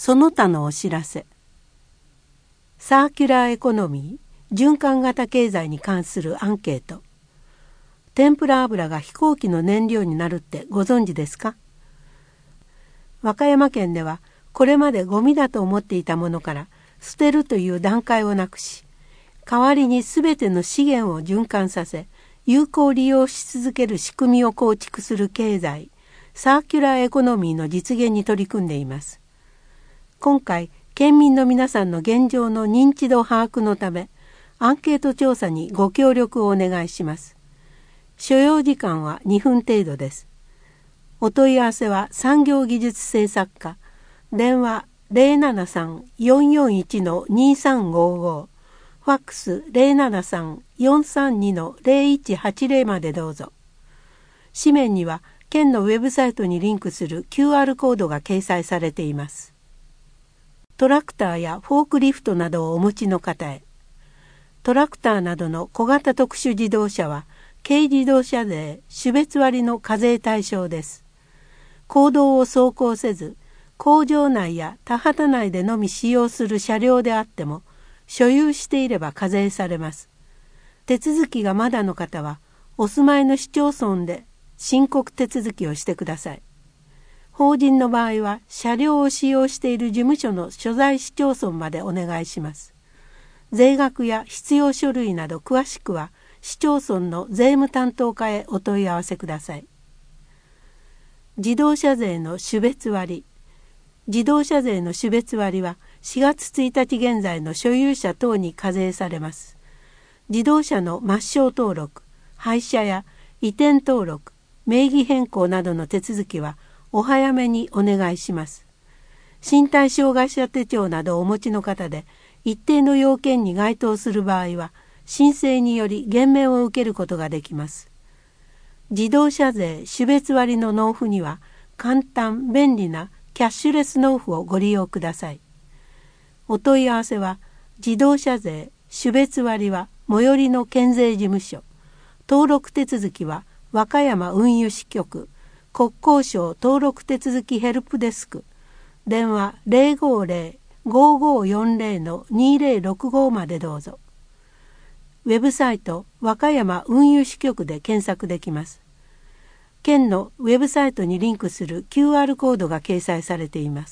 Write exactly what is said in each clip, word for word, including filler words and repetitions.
その他のお知らせ。サーキュラーエコノミー、循環型経済に関するアンケート。天ぷら油が飛行機の燃料になるってご存知ですか？和歌山県ではこれまでゴミだと思っていたものから捨てるという段階をなくし、代わりにすべての資源を循環させ、有効利用し続ける仕組みを構築する経済、サーキュラーエコノミーの実現に取り組んでいます。今回、県民の皆さんの現状の認知度把握のため、アンケート調査にご協力をお願いします。所要時間はにふん程度です。お問い合わせは産業技術政策課、電話 ゼロななさん よんよんいち にさんごご、ファックス ゼロななさん よんさんに ゼロいちはちゼロまでどうぞ。紙面には県のウェブサイトにリンクする キューアール コードが掲載されています。トラクターやフォークリフトなどをお持ちの方へ。トラクターなどの小型特殊自動車は軽自動車税種別割の課税対象です。公道を走行せず、工場内や田畑内でのみ使用する車両であっても、所有していれば課税されます。手続きがまだの方は、お住まいの市町村で申告手続きをしてください。法人の場合は、車両を使用している事務所の所在市町村までお願いします。税額や必要書類など詳しくは、市町村の税務担当課へお問い合わせください。自動車税の種別割。自動車税の種別割はしがつついたち現在の所有者等に課税されます。自動車の抹消登録、廃車や移転登録、名義変更などの手続きはお早めにお願いします。身体障害者手帳などをお持ちの方で一定の要件に該当する場合は申請により減免を受けることができます。自動車税種別割の納付には簡単便利なキャッシュレス納付をご利用ください。お問い合わせは自動車税種別割は最寄りの県税事務所、登録手続きは和歌山運輸支局国交省登録手続きヘルプデスク、電話 ゼロごゼロ ごごよんゼロ にゼロろくご までどうぞ。ウェブサイト和歌山運輸支局で検索できます。県のウェブサイトにリンクする キューアール コードが掲載されています。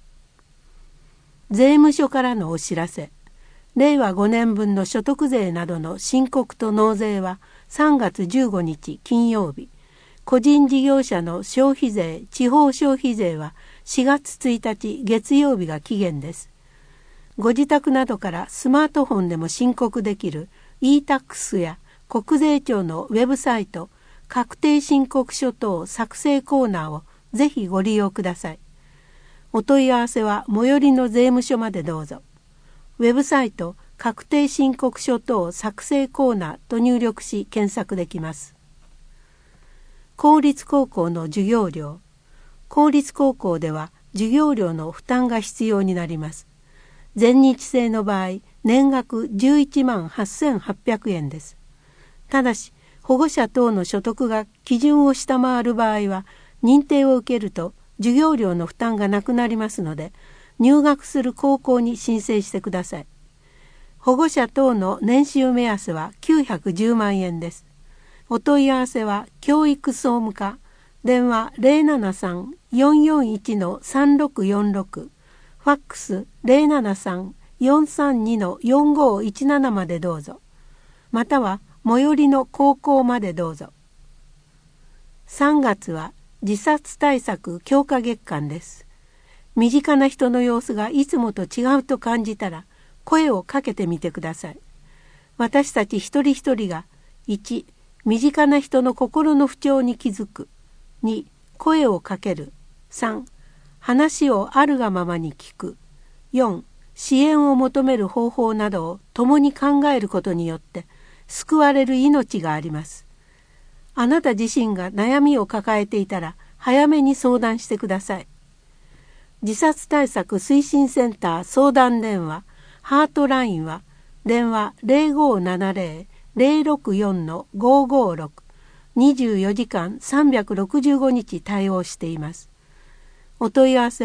税務署からのお知らせ。れいわごねんぶんの所得税などの申告と納税はさんがつじゅうごにち金曜日、個人事業者の消費税、地方消費税はしがつついたち月曜日が期限です。ご自宅などからスマートフォンでも申告できる イータックス や国税庁のウェブサイト確定申告書等作成コーナーをぜひご利用ください。お問い合わせは最寄りの税務署までどうぞ。ウェブサイト確定申告書等作成コーナーと入力し検索できます。公立高校の授業料。公立高校では授業料の負担が必要になります。全日制の場合、年額じゅういちまんはっせんはっぴゃくえんです。ただし、保護者等の所得が基準を下回る場合は、認定を受けると授業料の負担がなくなりますので、入学する高校に申請してください。保護者等の年収目安はきゅうひゃくじゅうまんえんです。お問い合わせは教育総務課、電話 ゼロななさん よんよんいち さんろくよんろく、ファックス ゼロななさん よんさんに よんごいちなな までどうぞ。または最寄りの高校までどうぞ。さんがつは自殺対策強化月間です。身近な人の様子がいつもと違うと感じたら声をかけてみてください。私たち一人一人がいち、身近な人の心の不調に気づく。に、声をかける。さん、話をあるがままに聞く。よん、支援を求める方法などを共に考えることによって救われる命があります。あなた自身が悩みを抱えていたら早めに相談してください。自殺対策推進センター相談電話ハートラインは電話 ゼロごななゼロ ゼロろくよん ごごろく、にじゅうよじかんさんびゃくろくじゅうごにち対応しています。お問い合わせは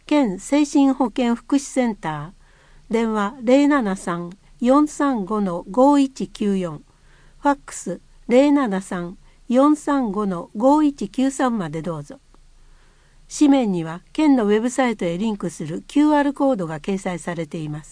県精神保健福祉センター、電話 ゼロななさん よんさんご ごいちきゅうよん、ファックス ゼロななさん よんさんご ごいちきゅうさん までどうぞ。紙面には県のウェブサイトへリンクする キューアール コードが掲載されています。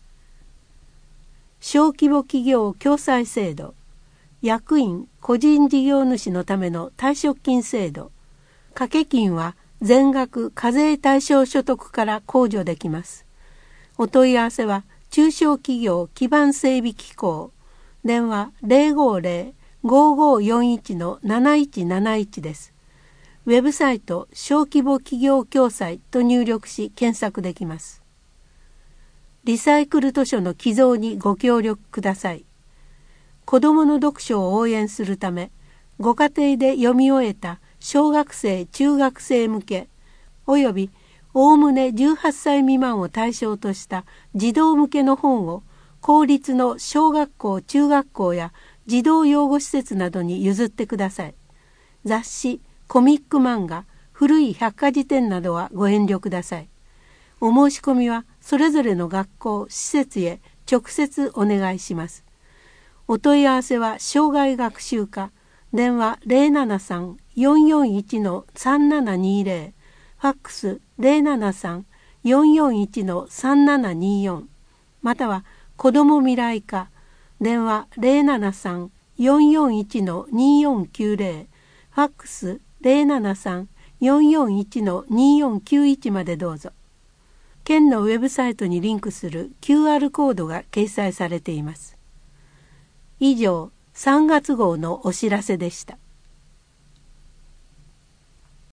小規模企業共済制度、役員・個人事業主のための退職金制度、掛け金は全額課税対象所得から控除できます。お問い合わせは中小企業基盤整備機構、電話 ゼロごゼロ ごごよんいち なないちなないち です。ウェブサイト小規模企業共済と入力し検索できます。リサイクル図書の寄贈にご協力ください。子どもの読書を応援するため、ご家庭で読み終えた小学生・中学生向け、およびおおむねじゅうはっさい未満を対象とした児童向けの本を公立の小学校・中学校や児童養護施設などに譲ってください。雑誌、コミック漫画、古い百科事典などはご遠慮ください。お申し込みはそれぞれの学校・施設へ直接お願いします。お問い合わせは生涯学習課、電話 ゼロななさん よんよんいち さんななにゼロ、ファックス ゼロななさん よんよんいち さんななによん、または子ども未来課、電話 ゼロななさん よんよんいち によんきゅうゼロ、ファックス ゼロななさん よんよんいち によんきゅういち までどうぞ。県のウェブサイトにリンクする キューアール コードが掲載されています。以上、さんがつ号のお知らせでした。